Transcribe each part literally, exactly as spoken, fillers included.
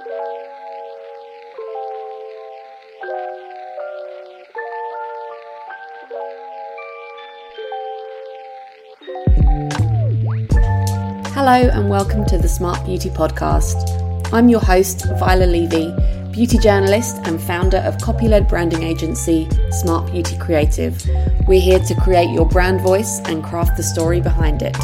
Hello and welcome to the Smart Beauty Podcast. I'm your host, Viola Levy, beauty journalist and founder of copy-led branding agency Smart Beauty Creative. We're here to create your brand voice and craft the story behind it.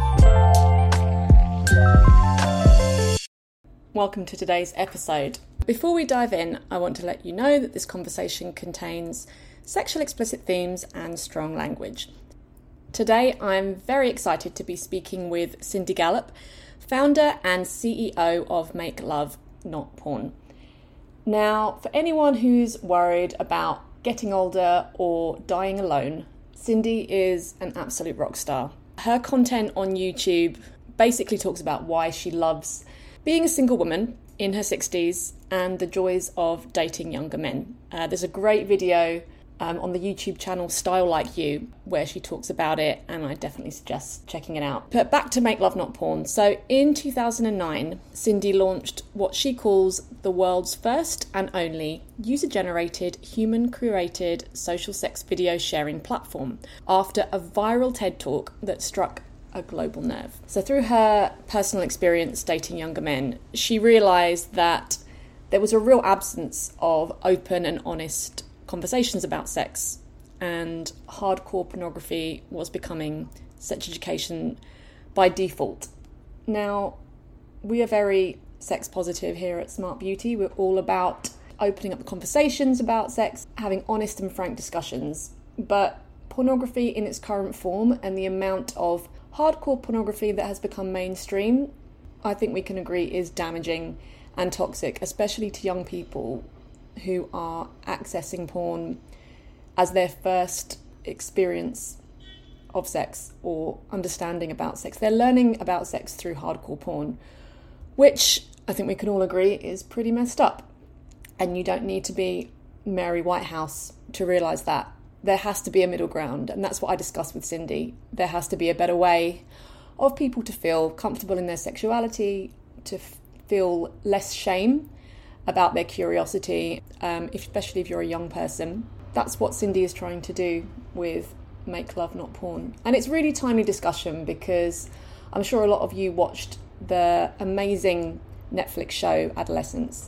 Welcome to today's episode. Before we dive in, I want to let you know that this conversation contains sexual explicit themes and strong language. Today, I'm very excited to be speaking with Cindy Gallop, founder and C E O of Make Love Not Porn. Now, for anyone who's worried about getting older or dying alone, Cindy is an absolute rock star. Her content on YouTube basically talks about why she loves being a single woman in her sixties and the joys of dating younger men. Uh, there's a great video Um, on the YouTube channel Style Like You, where she talks about it, and I definitely suggest checking it out. But back to Make Love Not Porn. So in two thousand nine, Cindy launched what she calls the world's first and only user-generated, human-created social sex video sharing platform after a viral TED Talk that struck a global nerve. So through her personal experience dating younger men, she realised that there was a real absence of open and honest conversations about sex, and hardcore pornography was becoming sex education by default. Now, we are very sex positive here at Smart Beauty. We're all about opening up conversations about sex, having honest and frank discussions. But pornography in its current form and the amount of hardcore pornography that has become mainstream, I think we can agree is damaging and toxic, especially to young people who are accessing porn as their first experience of sex or understanding about sex. They're learning about sex through hardcore porn, which I think we can all agree is pretty messed up. And you don't need to be Mary Whitehouse to realise that. There has to be a middle ground, and that's what I discussed with Cindy. There has to be a better way of people to feel comfortable in their sexuality, to f- feel less shame about their curiosity, um, especially if you're a young person. That's what Cindy is trying to do with Make Love Not Porn. And it's really timely discussion because I'm sure a lot of you watched the amazing Netflix show Adolescence,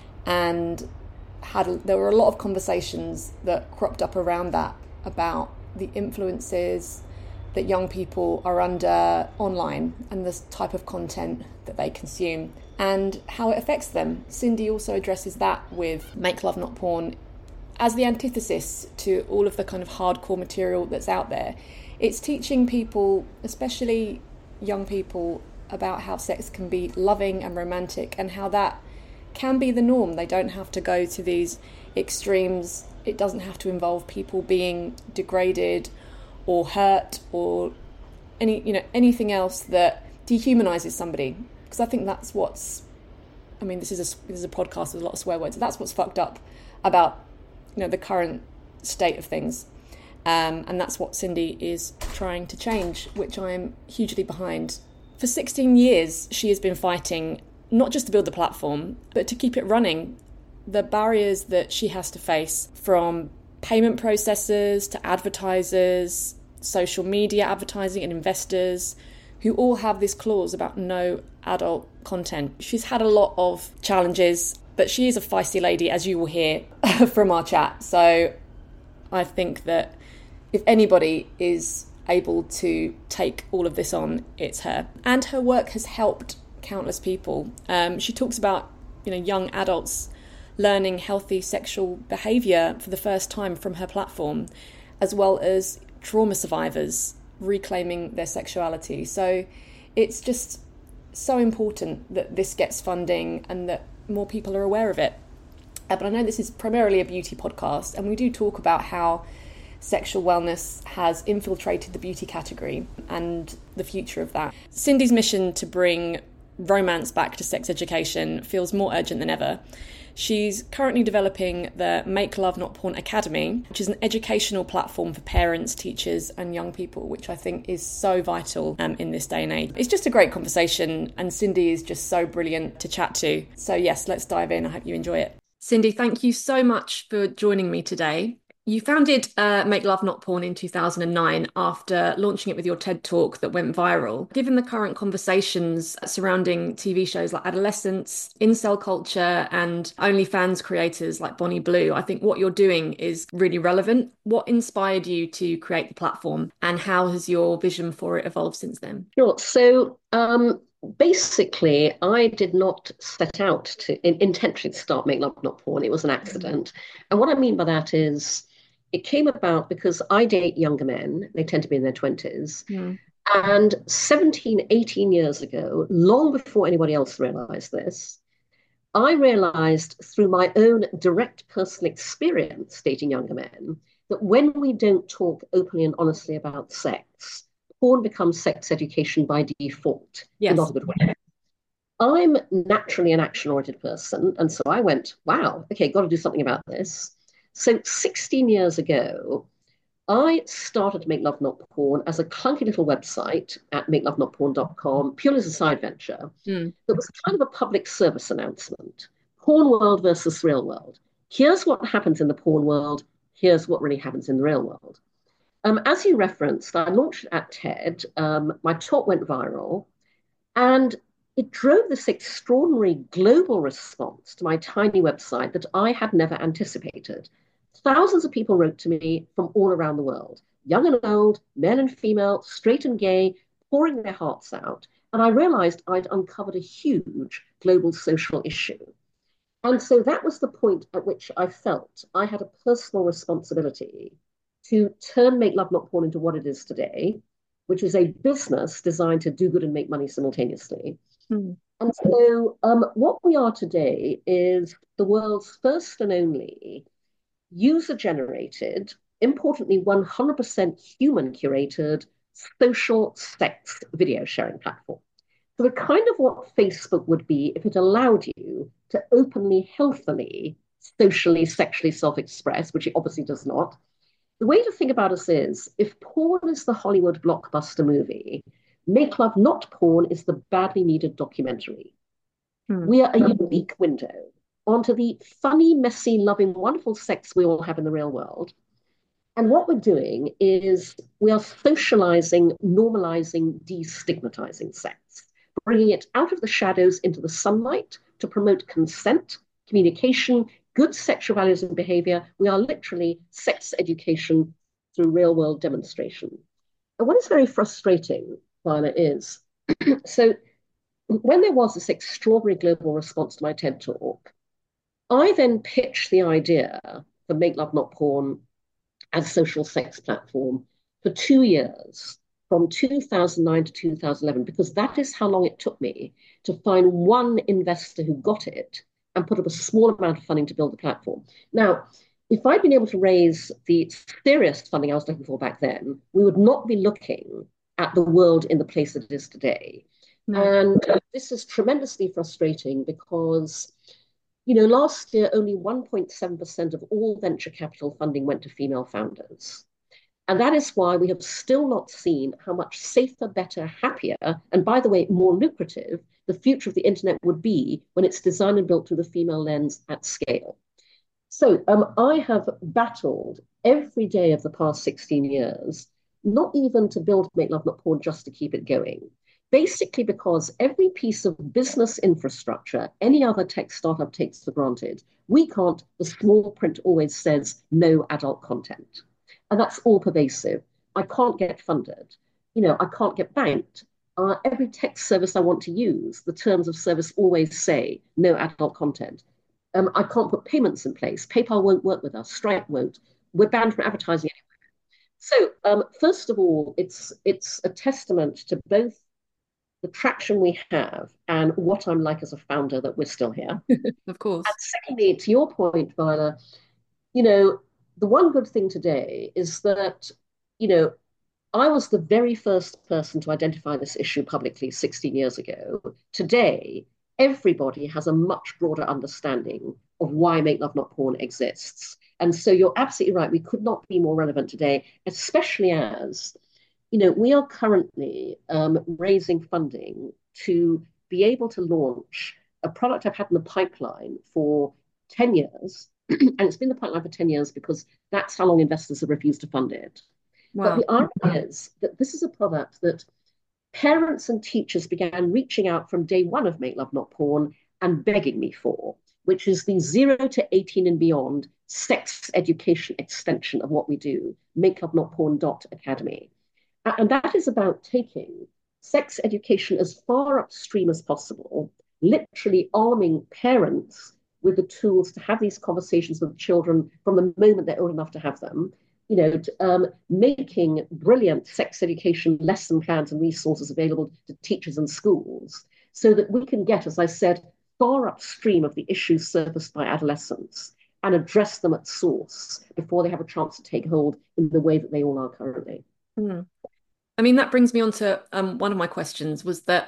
and had a, there were a lot of conversations that cropped up around that about the influences that young people are under online and the type of content that they consume and how it affects them. Cindy also addresses that with Make Love Not Porn as the antithesis to all of the kind of hardcore material that's out there. It's teaching people, especially young people, about how sex can be loving and romantic and how that can be the norm. They don't have to go to these extremes. It doesn't have to involve people being degraded or hurt or any, you know, anything else that dehumanizes somebody. Because I think that's what's, I mean, this is a this is a podcast with a lot of swear words. That's what's fucked up about, you know, the current state of things, um, and that's what Cindy is trying to change, which I'm hugely behind. For sixteen years, she has been fighting not just to build the platform, but to keep it running. The barriers that she has to face, from payment processors to advertisers, social media advertising and investors, who all have this clause about no adult content. She's had a lot of challenges, but she is a feisty lady, as you will hear from our chat. So I think that if anybody is able to take all of this on, it's her. And her work has helped countless people. Um, she talks about, you know, young adults learning healthy sexual behaviour for the first time from her platform, as well as trauma survivors reclaiming their sexuality. So it's just so important that this gets funding and that more people are aware of it. Uh, but I know this is primarily a beauty podcast, and we do talk about how sexual wellness has infiltrated the beauty category and the future of that. Cindy's mission to bring romance back to sex education feels more urgent than ever. She's currently developing the Make Love Not Porn Academy, which is an educational platform for parents, teachers and young people, which I think is so vital um, in this day and age. It's just a great conversation and Cindy is just so brilliant to chat to. So yes, let's dive in. I hope you enjoy it. Cindy, thank you so much for joining me today. You founded uh, Make Love Not Porn in two thousand nine after launching it with your TED Talk that went viral. Given the current conversations surrounding T V shows like adolescence, incel culture, and OnlyFans creators like Bonnie Blue, I think what you're doing is really relevant. What inspired you to create the platform, and how has your vision for it evolved since then? Sure. So um, basically, I did not set out to in, intentionally start Make Love Not Porn. It was an accident. And what I mean by that is it came about because I date younger men. They tend to be in their twenties. Mm. And seventeen, eighteen years ago, long before anybody else realized this, I realized through my own direct personal experience dating younger men that when we don't talk openly and honestly about sex, porn becomes sex education by default in not Yes. a good way. I'm naturally an action oriented person. And so I went, wow, okay, got to do something about this. So sixteen years ago, I started to Make Love Not Porn as a clunky little website at make love not porn dot com, purely as a side venture. Mm. That was kind of a public service announcement. Porn world versus real world. Here's what happens in the porn world. Here's what really happens in the real world. Um, as you referenced, I launched at TED. Um, my talk went viral, and it drove this extraordinary global response to my tiny website that I had never anticipated. Thousands of people wrote to me from all around the world, young and old, men and female, straight and gay, pouring their hearts out. And I realized I'd uncovered a huge global social issue. And so that was the point at which I felt I had a personal responsibility to turn Make Love Not Porn into what it is today, which is a business designed to do good and make money simultaneously. Mm. And so um, what we are today is the world's first and only user generated, importantly, one hundred percent human curated social sex video sharing platform. So, we're kind of what Facebook would be if it allowed you to openly, healthily, socially, sexually self express, which it obviously does not. The way to think about us is if porn is the Hollywood blockbuster movie, Make Love Not Porn is the badly needed documentary. Mm. We are a unique window onto the funny, messy, loving, wonderful sex we all have in the real world. And what we're doing is we are socializing, normalizing, destigmatizing sex, bringing it out of the shadows into the sunlight to promote consent, communication, good sexual values and behavior. We are literally sex education through real world demonstration. And what is very frustrating, Viola, is so when there was this extraordinary global response to my TED talk, I then pitched the idea for Make Love Not Porn as a social sex platform for two years, from two thousand nine to two thousand eleven, because that is how long it took me to find one investor who got it and put up a small amount of funding to build the platform. Now, if I'd been able to raise the serious funding I was looking for back then, we would not be looking at the world in the place that it is today. No. And this is tremendously frustrating because, you know, last year only one point seven percent of all venture capital funding went to female founders. And that is why we have still not seen how much safer, better, happier, and by the way, more lucrative the future of the internet would be when it's designed and built through the female lens at scale. So um, I have battled every day of the past sixteen years, not even to build Make Love Not Porn, just to keep it going. Basically, because every piece of business infrastructure any other tech startup takes for granted, we can't, the small print always says no adult content. And that's all pervasive. I can't get funded. You know, I can't get banked. Uh, every tech service I want to use, the terms of service always say no adult content. Um, I can't put payments in place. PayPal won't work with us. Stripe won't. We're banned from advertising anywhere. So, um, first of all, it's it's a testament to both the traction we have and what I'm like as a founder that we're still here. Of course. And secondly, to your point, Viola, you know, the one good thing today is that, you know, I was the very first person to identify this issue publicly sixteen years ago. Today, everybody has a much broader understanding of why Make Love Not Porn exists. And so you're absolutely right. We could not be more relevant today, especially as, you know, we are currently um, raising funding to be able to launch a product I've had in the pipeline for ten years. And it's been in the pipeline for ten years because that's how long investors have refused to fund it. But Wow. the irony is that this is a product that parents and teachers began reaching out from day one of Make Love Not Porn and begging me for, which is the zero to eighteen and beyond sex education extension of what we do, make love not porn dot academy. And that is about taking sex education as far upstream as possible, literally arming parents with the tools to have these conversations with children from the moment they're old enough to have them, you know, um, making brilliant sex education lesson plans and resources available to teachers and schools so that we can get, as I said, far upstream of the issues surfaced by adolescents and address them at source before they have a chance to take hold in the way that they all are currently. Hmm. I mean, that brings me on to um, one of my questions was that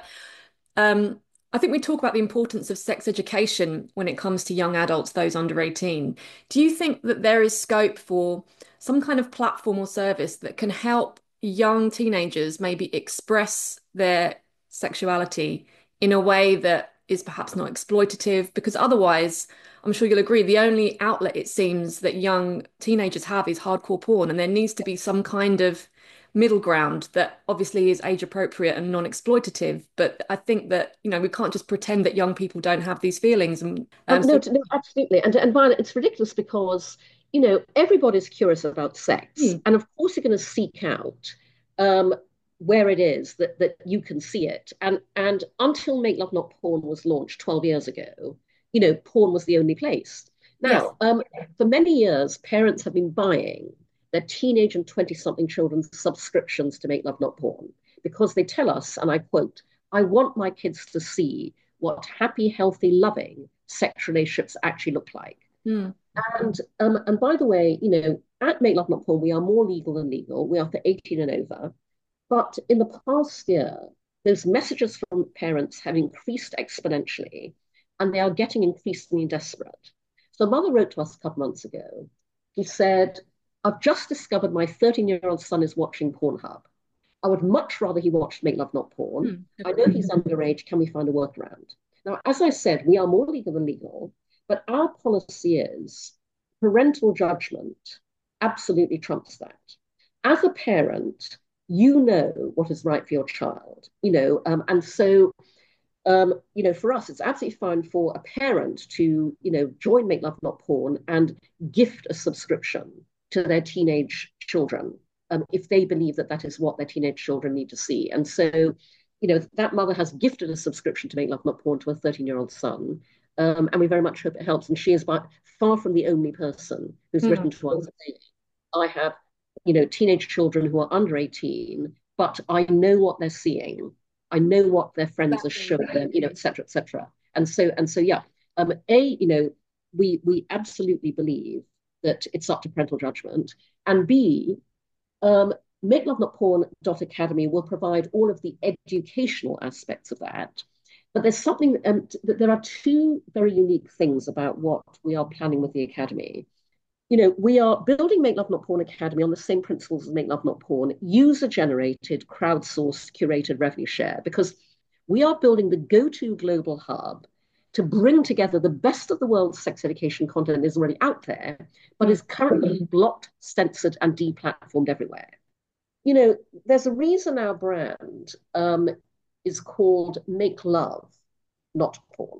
um, I think we talk about the importance of sex education when it comes to young adults, those under eighteen. Do you think that there is scope for some kind of platform or service that can help young teenagers maybe express their sexuality in a way that is perhaps not exploitative? Because otherwise, I'm sure you'll agree, the only outlet it seems that young teenagers have is hardcore porn, and there needs to be some kind of middle ground that obviously is age appropriate and non-exploitative. But I think that, you know, we can't just pretend that young people don't have these feelings. And Um, um, no, so, no, absolutely. And, and Violet, it's ridiculous because, you know, everybody's curious about sex. hmm, And of course, you're going to seek out um, where it is that, that you can see it. And, and until Make Love Not Porn was launched twelve years ago, you know, porn was the only place. yes. Now, um, for many years, parents have been buying their teenage and twenty something children's subscriptions to Make Love Not Porn because they tell us, and I quote, I want my kids to see what happy, healthy, loving sex relationships actually look like. Hmm. And um, and by the way, you know, at Make Love Not Porn, we are more legal than legal. We are for eighteen and over. But in the past year, those messages from parents have increased exponentially, and they are getting increasingly desperate. So a mother wrote to us a couple months ago. He said, I've just discovered my thirteen-year-old son is watching Pornhub. I would much rather he watched Make Love Not Porn. Hmm. I know he's underage. Can we find a workaround? Now, as I said, we are more legal than legal, but our policy is parental judgment absolutely trumps that. As a parent, you know what is right for your child, you know, um, and so um, you know, for us, it's absolutely fine for a parent to, you know, join Make Love Not Porn and gift a subscription to their teenage children um, if they believe that that is what their teenage children need to see. And so, you know, that mother has gifted a subscription to Make Love Not Porn to a thirteen-year-old son, um, and we very much hope it helps. And she is by far from the only person who's Hmm. written to us saying, I have, you know, teenage children who are under eighteen, but I know what they're seeing. I know what their friends are Exactly. showing them, you know, et cetera, et cetera. And so, and so, yeah. Um, a, you know, we we absolutely believe that it's up to parental judgment. And B, um, Make Love Not Porn dot academy will provide all of the educational aspects of that. But there's something, um, there are two very unique things about what we are planning with the academy. You know, we are building Make Love Not Porn Academy on the same principles as Make Love Not Porn, user-generated, crowdsourced, curated revenue share, because we are building the go-to global hub to bring together the best of the world's sex education content that is already out there, but Hmm. is currently blocked, censored, and deplatformed everywhere. You know, there's a reason our brand um, is called Make Love, Not Porn.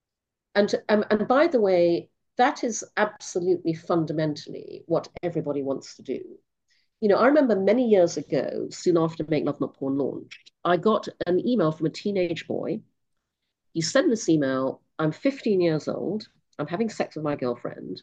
And, um, and by the way, that is absolutely fundamentally what everybody wants to do. You know, I remember many years ago, soon after Make Love Not Porn launched, I got an email from a teenage boy. He sent this email, I'm fifteen years old, I'm having sex with my girlfriend.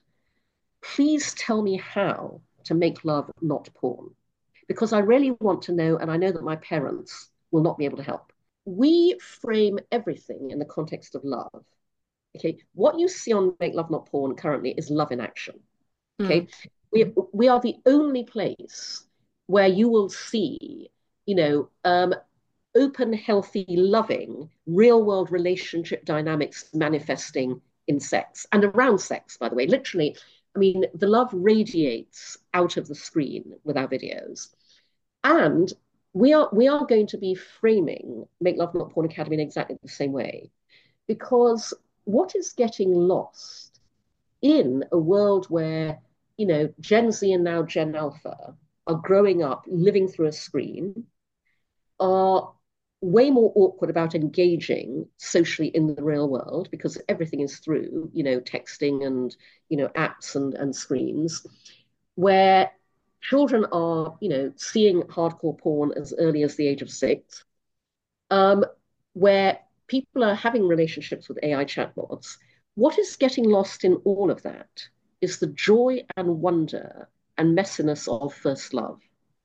Please tell me how to make love not porn. Because I really want to know, and I know that my parents will not be able to help. We frame everything in the context of love. Okay, what you see on Make Love Not Porn currently is love in action. Hmm. Okay, we we are the only place where you will see, you know, um, open, healthy, loving, real world relationship dynamics manifesting in sex and around sex, by the way. Literally, I mean, the love radiates out of the screen with our videos. And we are we are going to be framing Make Love Not Porn Academy in exactly the same way. Because what is getting lost in a world where, you know, Gen Z and now Gen Alpha are growing up living through a screen, are way more awkward about engaging socially in the real world because everything is through, you know, texting and, you know, apps and, and screens, where children are, you know, seeing hardcore porn as early as the age of six, um, where people are having relationships with A I chatbots. What is getting lost in all of that is the joy and wonder and messiness of first love.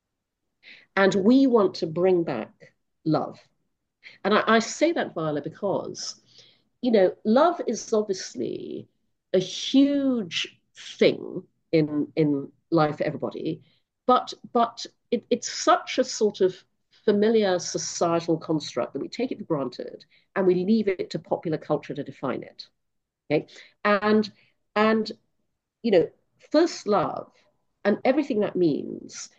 And we want to bring back love. And I, I say that, Viola, because, you know, love is obviously a huge thing in in life for everybody, but but it, it's such a sort of familiar societal construct that we take it for granted and we leave it to popular culture to define it. Okay, and and you know, first love and everything that means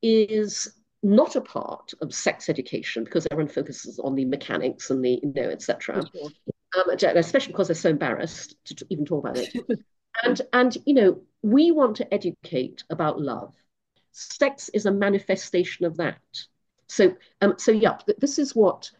is not a part of sex education because everyone focuses on the mechanics and the, you know, et cetera. Sure. Um, especially because they're so embarrassed to, to even talk about it. And and you know, we want to educate about love. Sex is a manifestation of that. So um, so yeah, this is what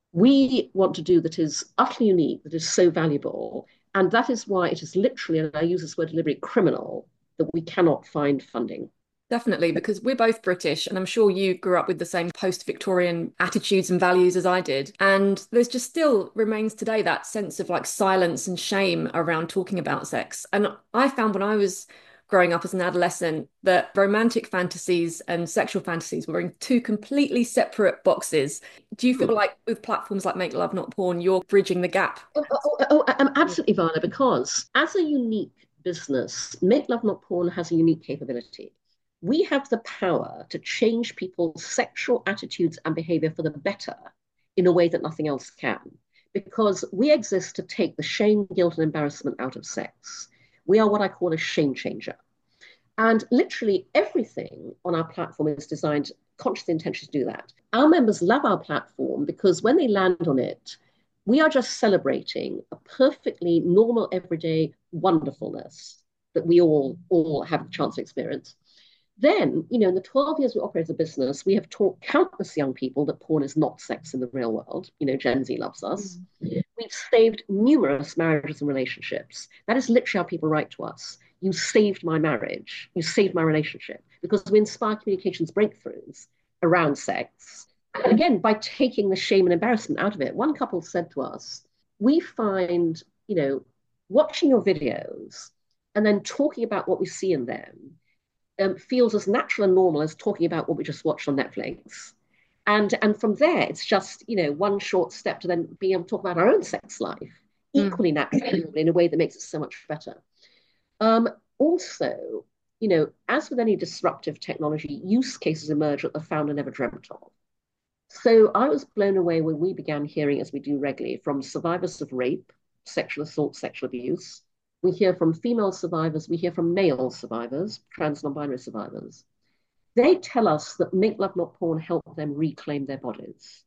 we want to do that is utterly unique, that is so valuable, and that is why it is literally, and I use this word deliberately, criminal that we cannot find funding. Definitely, because we're both British, and I'm sure you grew up with the same post-Victorian attitudes and values as I did. And there's just still remains today that sense of like silence and shame around talking about sex. And I found when I was growing up as an adolescent that romantic fantasies and sexual fantasies were in two completely separate boxes. Do you feel like with platforms like Make Love Not Porn, you're bridging the gap? Oh, oh, oh, oh, um, absolutely, Vana, because as a unique business, Make Love Not Porn has a unique capability. We have the power to change people's sexual attitudes and behavior for the better in a way that nothing else can. Because we exist to take the shame, guilt, and embarrassment out of sex. We are what I call a shame changer. And literally everything on our platform is designed, consciously intentionally to do that. Our members love our platform because when they land on it, we are just celebrating a perfectly normal, everyday wonderfulness that we all all have the chance to experience. Then, you know, in the twelve years we operate as a business, we have taught countless young people that porn is not sex in the real world. You know, Gen Z loves us. Mm. We've saved numerous marriages and relationships. That is literally how people write to us. You saved my marriage. You saved my relationship because we inspire communications breakthroughs around sex. And again, by taking the shame and embarrassment out of it. One couple said to us, we find, you know, watching your videos and then talking about what we see in them um, feels as natural and normal as talking about what we just watched on Netflix. And, and from there, it's just, you know, one short step to then being able to talk about our own sex life equally mm. naturally in a way that makes it so much better. Um, also, you know, as with any disruptive technology, use cases emerge that the founder never dreamt of. So I was blown away when we began hearing, as we do regularly, from survivors of rape, sexual assault, sexual abuse. We hear from female survivors, we hear from male survivors, trans non-binary survivors. They tell us that Make Love Not Porn helped them reclaim their bodies.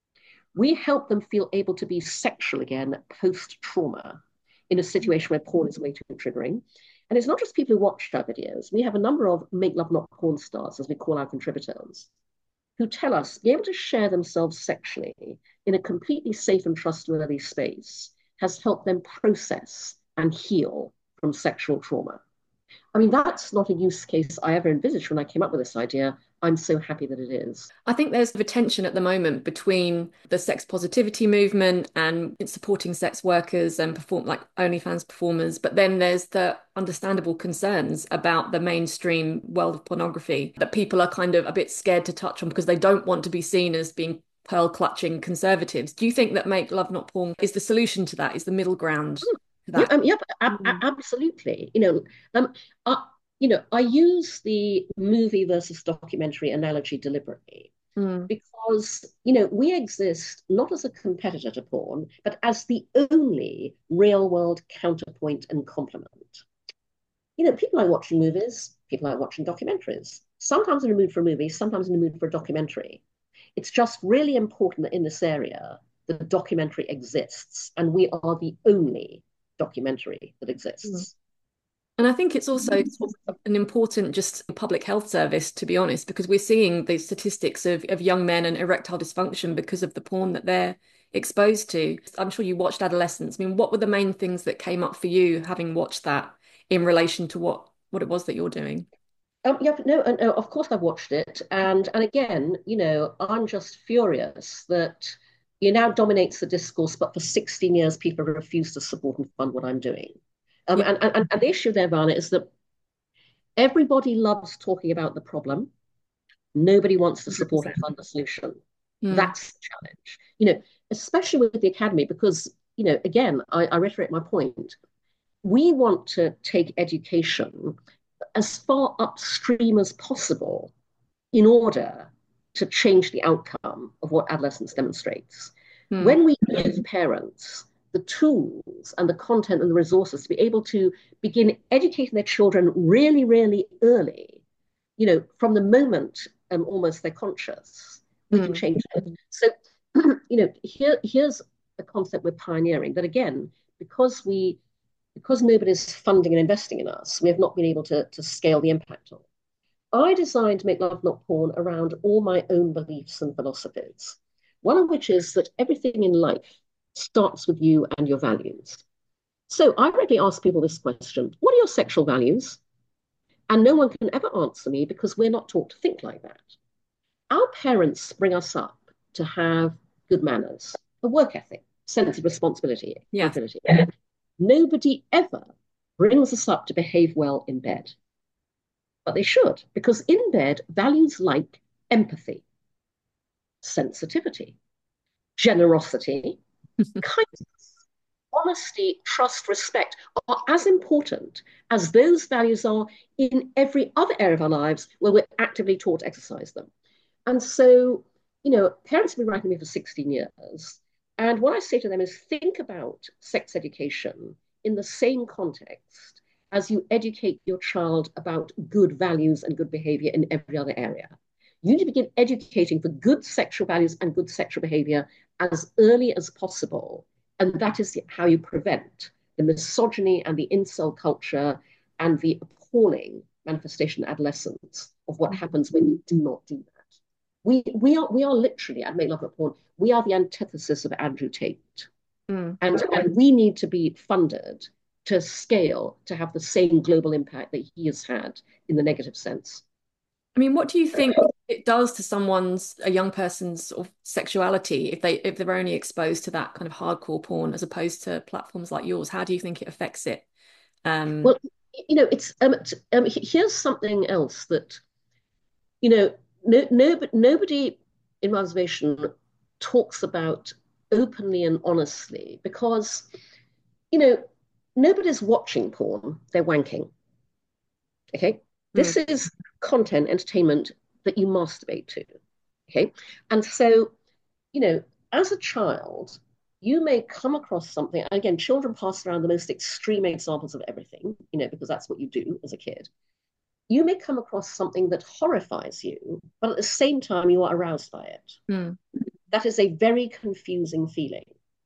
We help them feel able to be sexual again post-trauma in a situation where porn is way too triggering. And it's not just people who watched our videos. We have a number of Make Love Not Porn stars, as we call our contributors, who tell us being able to share themselves sexually in a completely safe and trustworthy space has helped them process and heal from sexual trauma. I mean, that's not a use case I ever envisaged when I came up with this idea. I'm so happy that it is. I think there's a tension at the moment between the sex positivity movement and supporting sex workers and perform like OnlyFans performers, but then there's the understandable concerns about the mainstream world of pornography that people are kind of a bit scared to touch on because they don't want to be seen as being pearl clutching conservatives. Do you think that Make Love Not Porn is the solution to that, is the middle ground? Yeah, um, yeah, ab- mm. absolutely. You know, um, uh, you know, I use the movie versus documentary analogy deliberately Mm. because, you know, we exist not as a competitor to porn, but as the only real world counterpoint and complement. You know, people like watching movies, people like watching documentaries. Sometimes in a mood for a movie, sometimes in a mood for a documentary. It's just really important that in this area, the documentary exists, and we are the only documentary that Mm. exists. And I think it's also sort of an important just public health service, to be honest, because we're seeing the statistics of, of young men and erectile dysfunction because of the porn that they're exposed to. I'm sure you watched Adolescence. I mean, what were the main things that came up for you having watched that in relation to what what it was that you're doing? Um, yeah, no, uh, no, of course I've watched it, and and again, you know, I'm just furious that it now dominates the discourse, but for sixteen years people refuse to support and fund what I'm doing. Um, Yeah, and, and, and the issue there, Varna, is that everybody loves talking about the problem. Nobody wants to support and one hundred percent. fund the solution. Mm, That's the challenge. You know, especially with the academy, because, you know, again, I, I reiterate my point. We want to take education as far upstream as possible in order to change the outcome of what adolescence demonstrates. mm, When we give parents the tools and the content and the resources to be able to begin educating their children really, really early, you know, from the moment um, almost they're conscious, we can mm. change it. So, you know, here, here's a concept we're pioneering that again, because we because nobody's funding and investing in us, we have not been able to, to scale the impact of. I designed Make Love Not Porn around all my own beliefs and philosophies. One of which is that everything in life starts with you and your values. So I regularly ask people this question: what are your sexual values? And no one can ever answer me because we're not taught to think like that. Our parents bring us up to have good manners, a work ethic, sense of responsibility, Yes. accountability. Nobody ever brings us up to behave well in bed, but they should, because in bed, values like empathy, sensitivity, generosity, kindness, honesty, trust, respect are as important as those values are in every other area of our lives where we're actively taught to exercise them. And so, you know, parents have been writing me for sixteen years. And what I say to them is think about sex education in the same context as you educate your child about good values and good behavior in every other area. You need to begin educating for good sexual values and good sexual behavior as early as possible. And that is how you prevent the misogyny and the incel culture and the appalling manifestation in adolescence of what happens when you do not do that. We we are we are literally at Make Love Not Porn. We are the antithesis of Andrew Tate, Mm. and and we need to be funded to scale to have the same global impact that he has had in the negative sense. I mean, what do you think it does to someone's, a young person's sort of sexuality if they if they're only exposed to that kind of hardcore porn as opposed to platforms like yours? How do you think it affects it? Um, Well, you know, it's um, um here's something else that you know no, no nobody in my observation talks about openly and honestly because you know nobody's watching porn; they're wanking. Okay. mm, This is content, entertainment that you masturbate to. Okay. And so, you know, as a child, you may come across something. Again, children pass around the most extreme examples of everything, you know, because that's what you do as a kid. You may come across something that horrifies you, but at the same time, you are aroused by it. mm. That is a very confusing feeling.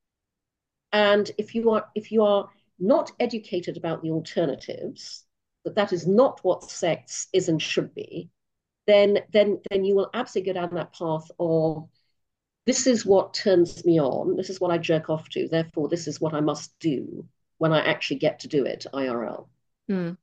And if you are if you are not educated about the alternatives, that that is not what sex is and should be, then then then you will absolutely go down that path of this is what turns me on, this is what I jerk off to, therefore this is what I must do when I actually get to do it I R L. Mm.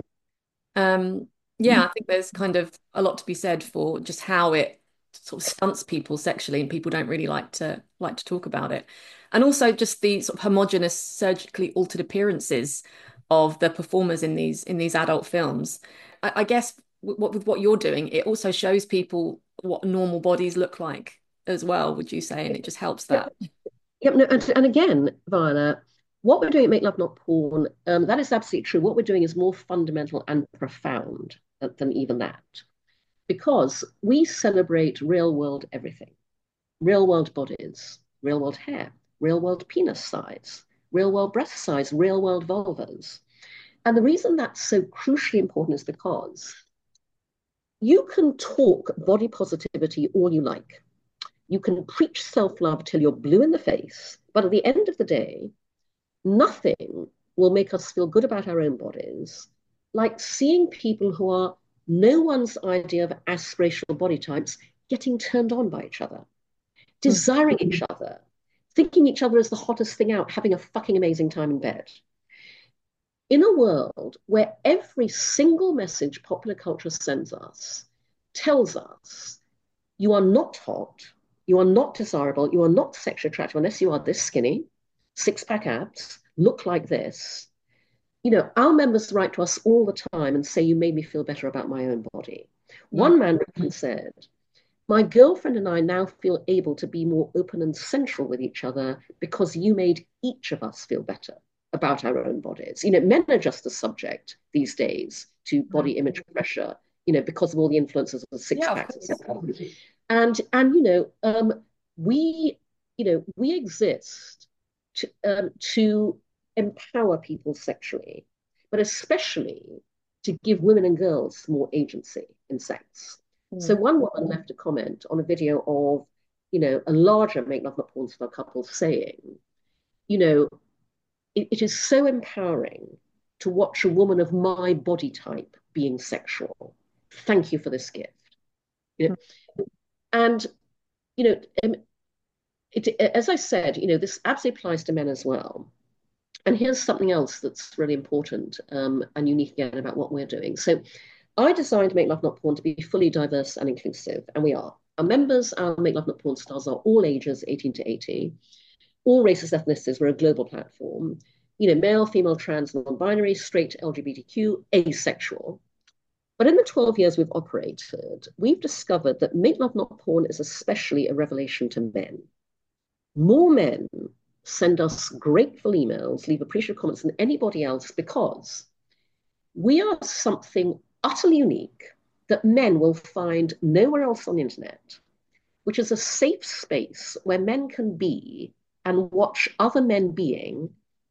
Um, yeah, I think there's kind of a lot to be said for just how it sort of stunts people sexually, and people don't really like to like to talk about it. And also just the sort of homogenous, surgically altered appearances of the performers in these in these adult films. I, I guess with, what with what you're doing, it also shows people what normal bodies look like as well, would you say? And it just helps Yep, that. yep no, and, and again, Viola, what we're doing at Make Love Not Porn, um, that is absolutely true. What we're doing is more fundamental and profound than even that, because we celebrate real world everything, real world bodies, real world hair, real world penis size, real world breast size, real world vulvas. And the reason that's so crucially important is because you can talk body positivity all you like. You can preach self love till you're blue in the face. But at the end of the day, nothing will make us feel good about our own bodies like seeing people who are no one's idea of aspirational body types getting turned on by each other, desiring each other, thinking each other is the hottest thing out, having a fucking amazing time in bed. In a world where every single message popular culture sends us tells us you are not hot, you are not desirable, you are not sexually attractive unless you are this skinny, six-pack abs, look like this. You know, our members write to us all the time and say, you made me feel better about my own body. One man said, my girlfriend and I now feel able to be more open and central with each other because you made each of us feel better about our own bodies. You know, men are just a subject these days to body image pressure, you know, because of all the influences of the six packs, et cetera. And and you know, um, we, you know, we exist to um, to empower people sexually, but especially to give women and girls more agency in sex. Mm. So one woman left a comment on a video of, you know, a larger Make Love Not Porn star couple saying, you know, it, it is so empowering to watch a woman of my body type being sexual. Thank you for this gift. You know? Mm. And, you know, um, it, as I said, you know, this absolutely applies to men as well. And here's something else that's really important um, and unique again about what we're doing. So I designed Make Love Not Porn to be fully diverse and inclusive, and we are. Our members, our Make Love Not Porn stars are all ages eighteen to eighty, all races, ethnicities. We're a global platform. You know, male, female, trans, non-binary, straight, L G B T Q, asexual. But in the twelve years we've operated, we've discovered that Make Love Not Porn is especially a revelation to men. More men send us grateful emails, leave appreciative comments than anybody else because we are something utterly unique that men will find nowhere else on the internet, which is a safe space where men can be and watch other men being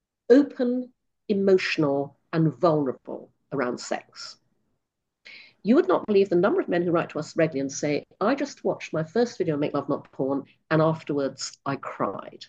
open, emotional, and vulnerable around sex. You would not believe the number of men who write to us regularly and say, I just watched my first video on Make Love Not Porn, and afterwards I cried.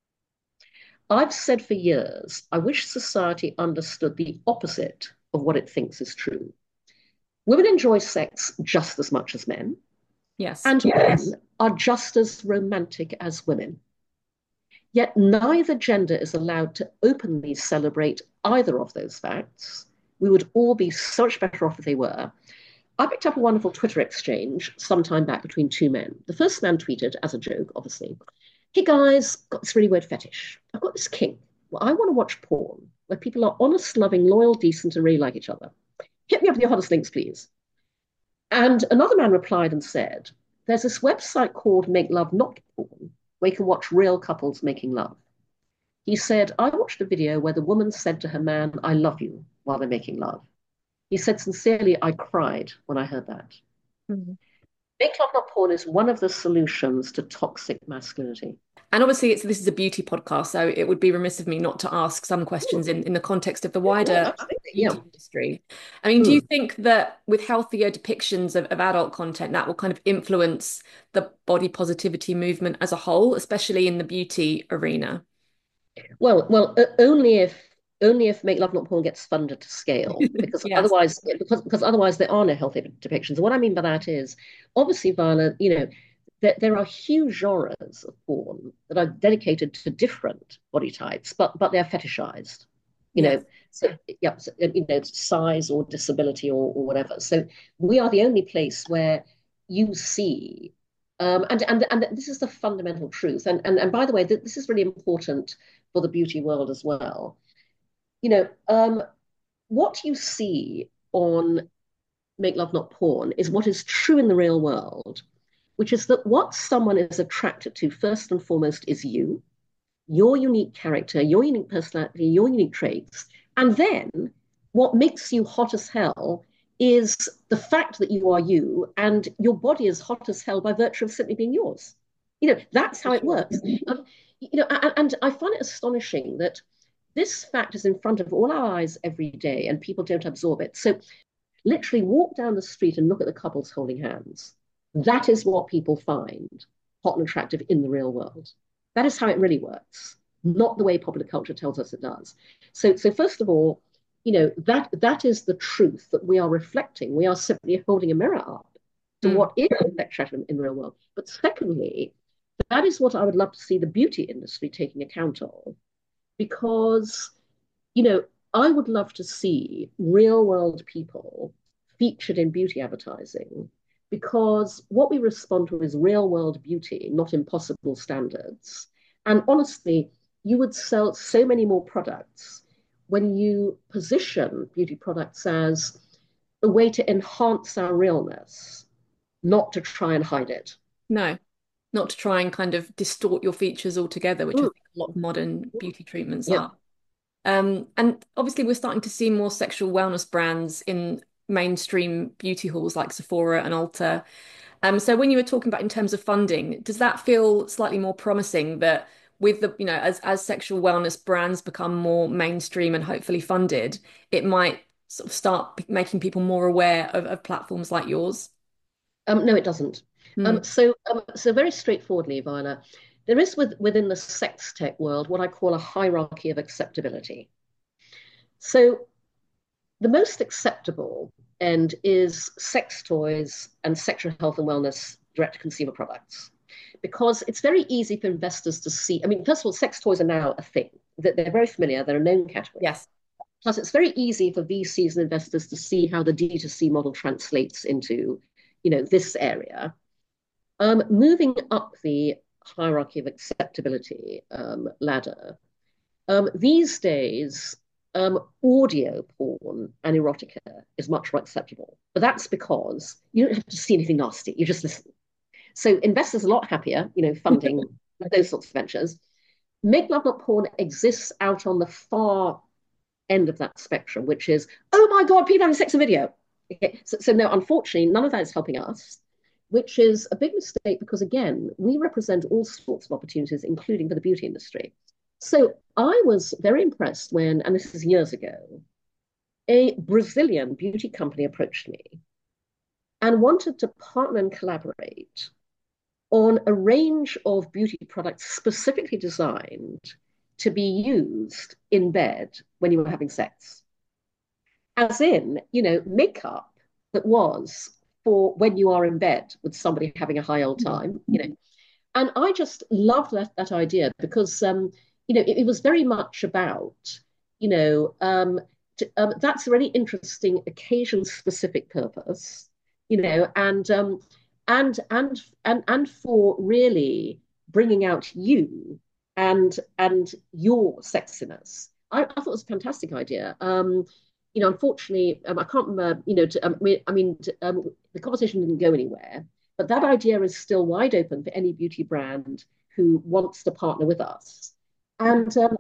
I've said for years, I wish society understood the opposite of what it thinks is true. Women enjoy sex just as much as men. Yes. And yes. men are just as romantic as women. Yet neither gender is allowed to openly celebrate either of those facts. We would all be so much better off if they were. I picked up a wonderful Twitter exchange some time back between two men. The first man tweeted, as a joke, obviously, hey guys, got this really weird fetish. I've got this kink. Well, I want to watch porn where people are honest, loving, loyal, decent, and really like each other. Hit me up with your hottest links, please. And another man replied and said, there's this website called Make Love Not Porn, where you can watch real couples making love. He said, I watched a video where the woman said to her man, I love you, while they're making love. He said, sincerely, I cried when I heard that. Mm-hmm. Make Love Not Porn is one of the solutions to toxic masculinity. And obviously, it's, this is a beauty podcast, so it would be remiss of me not to ask some questions in, in the context of the wider yeah, beauty yeah. industry. I mean, mm. do you think that with healthier depictions of, of adult content, that will kind of influence the body positivity movement as a whole, especially in the beauty arena? Well, well, uh, only if only if Make Love Not Porn gets funded to scale, because yes. otherwise, because because otherwise there are no healthy depictions. What I mean by that is, obviously, Viola, you know, there, there are huge genres of porn that are dedicated to different body types, but but they're fetishized, you yes. know. So yeah, so, you know, size or disability or, or whatever. So we are the only place where you see, um, and and and this is the fundamental truth. And and and by the way, this is really important for the beauty world as well. You know, um, what you see on Make Love Not Porn is what is true in the real world, which is that what someone is attracted to first and foremost is you. your unique character, your unique personality, your unique traits. And then what makes you hot as hell is the fact that you are you and your body is hot as hell by virtue of simply being yours. You know, that's how For it sure. works. Um, you know, and, and I find it astonishing that this fact is in front of all our eyes every day and people don't absorb it. So literally walk down the street and look at the couples holding hands. That is what people find hot and attractive in the real world. That is how it really works, not the way popular culture tells us it does. So, so first of all, you know, that that is the truth that we are reflecting. We are simply holding a mirror up to Mm. what is attractive in the real world. But secondly, that is what I would love to see the beauty industry taking account of, because you know, I would love to see real world people featured in beauty advertising, because what we respond to is real world beauty, not impossible standards. And honestly, you would sell so many more products when you position beauty products as a way to enhance our realness, not to try and hide it. No, not to try and kind of distort your features altogether, which I Mm, think a lot of modern beauty treatments yeah. are. Um, and obviously, we're starting to see more sexual wellness brands in mainstream beauty halls like Sephora and Ulta. Um, so when you were talking about in terms of funding, does that feel slightly more promising that with the, you know, as as sexual wellness brands become more mainstream and hopefully funded, it might sort of start p- making people more aware of, of platforms like yours? Um, no, it doesn't. Hmm. Um, so, um, so very straightforwardly, Viola, there is with, within the sex tech world what I call a hierarchy of acceptability. So, the most acceptable end is sex toys and sexual health and wellness direct to consumer products, because it's very easy for investors to see. I mean, first of all, sex toys are now a thing that they're very familiar, they're a known category. Yes. Plus, it's very easy for V Cs and investors to see how the D two C model translates into, you know, this area. Um, moving up the hierarchy of acceptability um, ladder, um, these days, um, audio porn and erotica is much more acceptable. But that's because you don't have to see anything nasty, you just listen. So investors are a lot happier, you know, funding those sorts of ventures. Make Love Not Porn exists out on the far end of that spectrum, which is, oh my God, people having sex in video. Okay. So, so no, unfortunately, none of that is helping us, which is a big mistake because, again, we represent all sorts of opportunities, including for the beauty industry. So I was very impressed when, and this is years ago, a Brazilian beauty company approached me and wanted to partner and collaborate on a range of beauty products specifically designed to be used in bed when you were having sex. As in, you know, makeup that was for when you are in bed with somebody having a high old time, you know. And I just loved that, that idea because, um, you know, it, it was very much about, you know, um, to, um, that's a really interesting occasion specific purpose, you know, and um, and and and and for really bringing out you and and your sexiness. I, I thought it was a fantastic idea. Um, you know, unfortunately, um, I can't remember. You know, to, um, I mean, I mean, to, um, the conversation didn't go anywhere. But that idea is still wide open for any beauty brand who wants to partner with us. And um,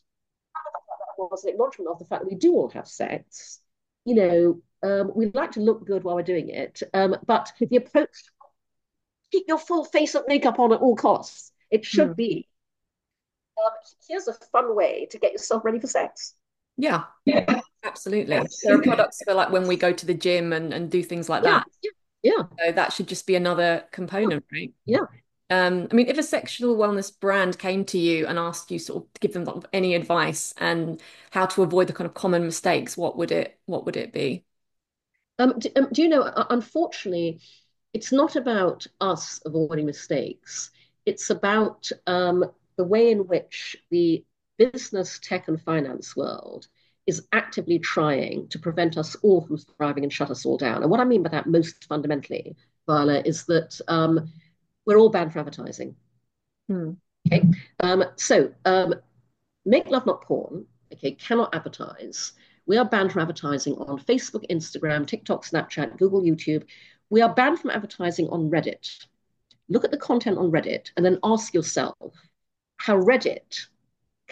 was an acknowledgement of the fact that we do all have sex. You know, um, we like to look good while we're doing it, um, but the approach, keep your full face of makeup on at all costs. It Hmm. should be, um, here's a fun way to get yourself ready for sex. Yeah, Yeah, absolutely. There are absolutely. products for like when we go to the gym and, and do things like Yeah, that. yeah, yeah, So that should just be another yeah, component, right? yeah. Um, I mean, if a sexual wellness brand came to you and asked you sort of to give them sort of any advice and how to avoid the kind of common mistakes, what would it what would it be? Um, do, um, do you know, uh, unfortunately, it's not about us avoiding mistakes. It's about um, the way in which the business, tech, and finance world is actively trying to prevent us all from thriving and shut us all down. And what I mean by that most fundamentally, Viola, is that um, we're all banned for advertising. Hmm. Okay. Um, so um, Make Love Not Porn, okay, cannot advertise. We are banned from advertising on Facebook, Instagram, TikTok, Snapchat, Google, YouTube. We are banned from advertising on Reddit. Look at the content on Reddit and then ask yourself how Reddit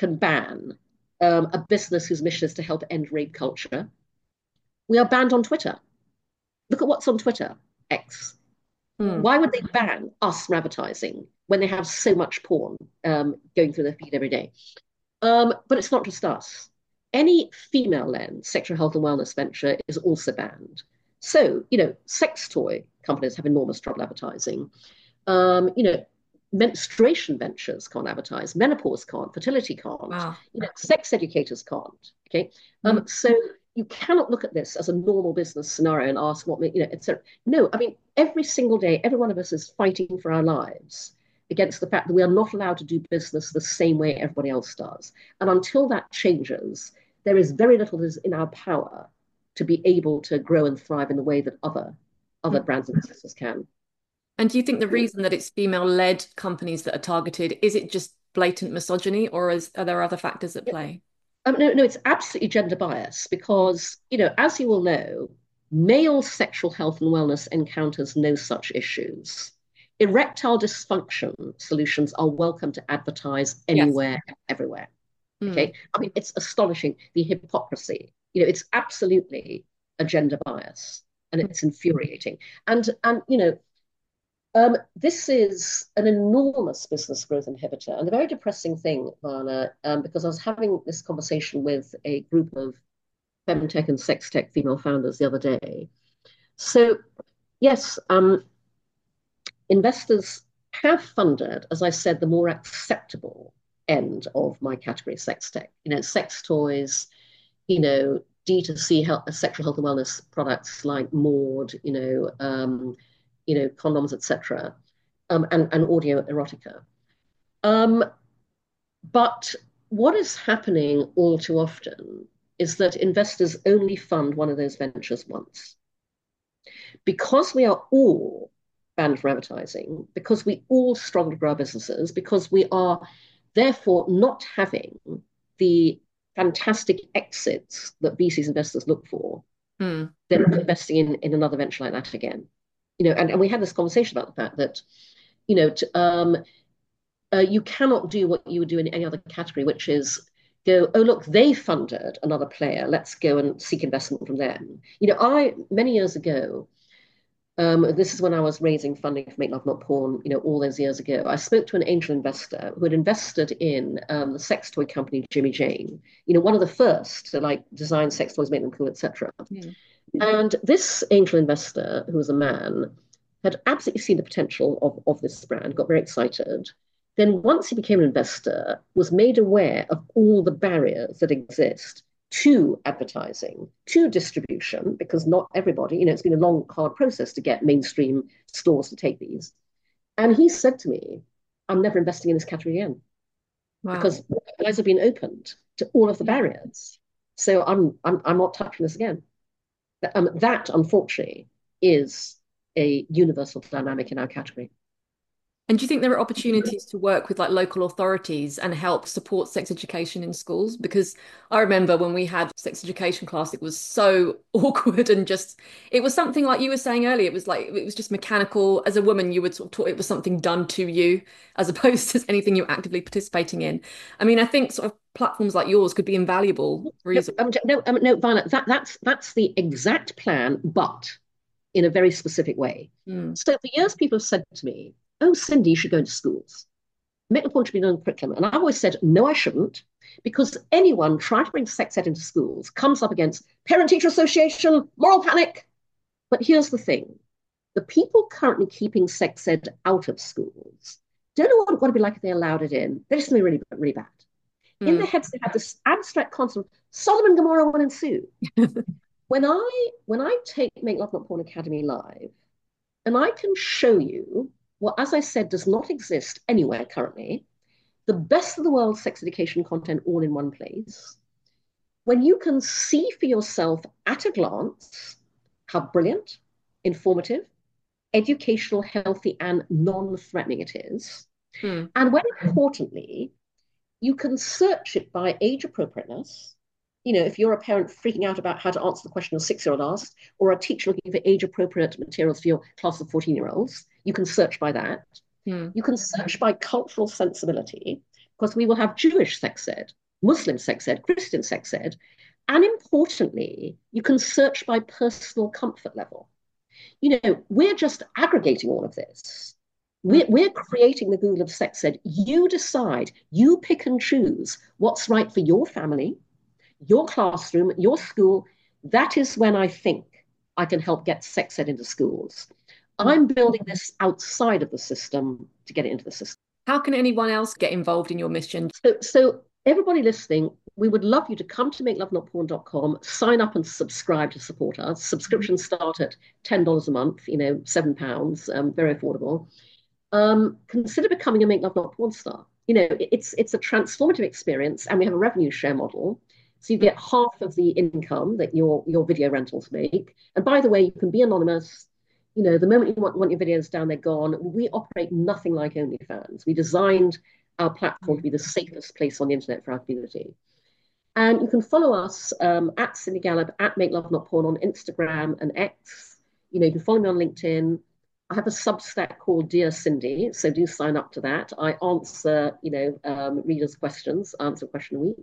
can ban um, a business whose mission is to help end rape culture, we are banned on Twitter. Look at what's on Twitter, X. Hmm. Why would they ban us from advertising when they have so much porn um, going through their feed every day? Um, but it's not just us. Any female-led sexual health and wellness venture is also banned. So, you know, sex toy companies have enormous trouble advertising. Um, you know, menstruation ventures can't advertise, menopause can't, fertility can't, Wow. you know, sex educators can't. Okay. Hmm. Um, so you cannot look at this as a normal business scenario and ask what, you know, et cetera. No, I mean, every single day, every one of us is fighting for our lives against the fact that we are not allowed to do business the same way everybody else does. And until that changes, there is very little that is in our power to be able to grow and thrive in the way that other other Hmm. brands and businesses can. And do you think the reason that it's female-led companies that are targeted, is it just blatant misogyny, or is, are there other factors at play? Um, no, no, it's absolutely gender bias because, you know, as you will know, male sexual health and wellness encounters no such issues. Erectile dysfunction solutions are welcome to advertise Yes. anywhere, everywhere. Hmm. Okay. I mean, it's astonishing the hypocrisy. You know, it's absolutely a gender bias and it's infuriating. And, and you know, um, this is an enormous business growth inhibitor. And the very depressing thing, Varna, um, because I was having this conversation with a group of femtech and sex tech female founders the other day. So, yes, um, investors have funded, as I said, the more acceptable end of my category, sex tech. You know, sex toys, you know, D two C health, sexual health and wellness products like Maud, you know, um, you know, condoms, et cetera um, and, and audio erotica. Um, but what is happening all too often is that investors only fund one of those ventures once. Because we are all banned from advertising, because we all struggle to grow our businesses, because we are therefore not having the fantastic exits that V C's investors look for, Hmm. they're not investing in, in another venture like that again. You know, and, and we had this conversation about the fact that, you know, to, um, uh, you cannot do what you would do in any other category, which is go, oh, look, they funded another player. Let's go and seek investment from them. You know, I, many years ago, um, this is when I was raising funding for Make Love Not Porn, you know, all those years ago. I spoke to an angel investor who had invested in um, the sex toy company Jimmy Jane, you know, one of the first to like design sex toys, make them cool, et cetera. Hmm. And this angel investor, who was a man, had absolutely seen the potential of, of this brand, got very excited. Then, once he became an investor, was made aware of all the barriers that exist to advertising, to distribution, because not everybody, you know, it's been a long, hard process to get mainstream stores to take these. And he said to me, I'm never investing in this category again Wow. because eyes have been opened to all of the barriers. So I'm, I'm, I'm not touching this again. Um, that, unfortunately, is a universal dynamic in our category. And do you think there are opportunities to work with like local authorities and help support sex education in schools? Because I remember when we had sex education class, it was so awkward and just, it was something like you were saying earlier, it was like, it was just mechanical. As a woman, you would sort of talk, it was something done to you as opposed to anything you're actively participating in. I mean, I think sort of platforms like yours could be invaluable No, resources. um, no, um, no, Violet, that, that's, that's the exact plan, but in a very specific way. Mm. So for years, people have said to me, oh, Cindy, you should go into schools. Make the point to be done in the curriculum. And I've always said, no, I shouldn't, because anyone trying to bring sex ed into schools comes up against parent-teacher association, moral panic. But here's the thing. The people currently keeping sex ed out of schools don't know what it would be like if they allowed it in. They're just going to be really, really bad. In their Mm. heads, they have this abstract concept of Solomon and Gomorrah will ensue. When I when I take Make Love Not Porn Academy live, and I can show you what, as I said, does not exist anywhere currently, the best of the world sex education content all in one place, when you can see for yourself at a glance how brilliant, informative, educational, healthy, and non-threatening it is, Mm. and when importantly, you can search it by age appropriateness. You know, if you're a parent freaking out about how to answer the question a six-year-old asked, or a teacher looking for age-appropriate materials for your class of fourteen-year-olds, you can search by that. Mm. You can search by cultural sensibility, because we will have Jewish sex ed, Muslim sex ed, Christian sex ed. And importantly, you can search by personal comfort level. You know, we're just aggregating all of this. We're, we're creating the Google of sex ed. You decide, you pick and choose what's right for your family, your classroom, your school. That is when I think I can help get sex ed into schools. I'm building this outside of the system to get it into the system. How can anyone else get involved in your mission? So, so everybody listening, we would love you to come to make love not porn dot com, sign up and subscribe to support us. Subscriptions start at ten dollars a month, you know, seven pounds, um, very affordable. Um, consider becoming a Make Love Not Porn star. You know, it's it's a transformative experience, and we have a revenue share model. So you get half of the income that your, your video rentals make. And by the way, you can be anonymous. You know, the moment you want, want your videos down, they're gone. We operate nothing like OnlyFans. We designed our platform to be the safest place on the internet for our community. And you can follow us um, at Cindy Gallop, at Make Love Not Porn on Instagram and X. You know, you can follow me on LinkedIn. I have a Substack called Dear Cindy, so do sign up to that. I answer, you know, um, readers' questions, answer a question a week.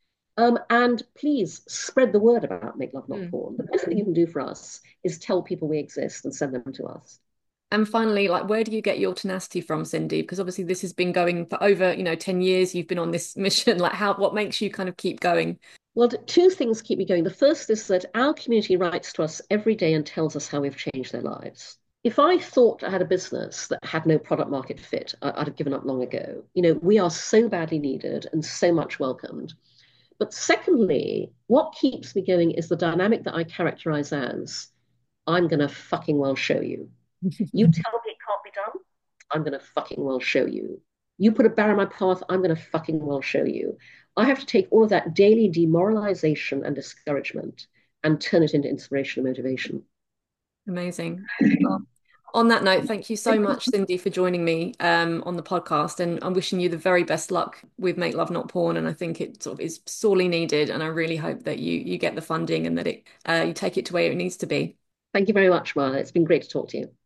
Um, and please spread the word about Make Love Not mm. Porn. The best thing you can do for us is tell people we exist and send them to us. And finally, like, where do you get your tenacity from, Cindy? Because obviously this has been going for over, you know, ten years. You've been on this mission. Like, how, what makes you kind of keep going? Well, two things keep me going. The first is that our community writes to us every day and tells us how we've changed their lives. If I thought I had a business that had no product market fit, I'd have given up long ago. You know, we are so badly needed and so much welcomed. But secondly, what keeps me going is the dynamic that I characterize as, I'm going to fucking well show you. You tell me it can't be done, I'm going to fucking well show you. You put a barrier in my path, I'm going to fucking well show you. I have to take all of that daily demoralization and discouragement and turn it into inspiration and motivation. Amazing. Well, on that note, thank you so much, Cindy, for joining me um, on the podcast, and I'm wishing you the very best luck with Make Love Not Porn. And I think it sort of is sorely needed, and I really hope that you you get the funding and that it uh, you take it to where it needs to be. Thank you very much, Marla. It's been great to talk to you.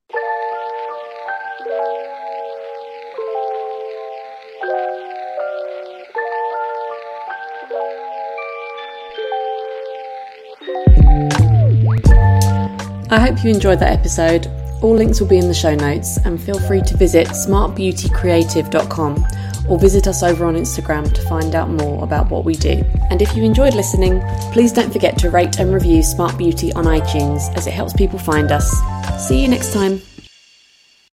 I hope you enjoyed that episode. All links will be in the show notes, and feel free to visit smart beauty creative dot com or visit us over on Instagram to find out more about what we do. And if you enjoyed listening, please don't forget to rate and review Smart Beauty on iTunes, as it helps people find us. See you next time.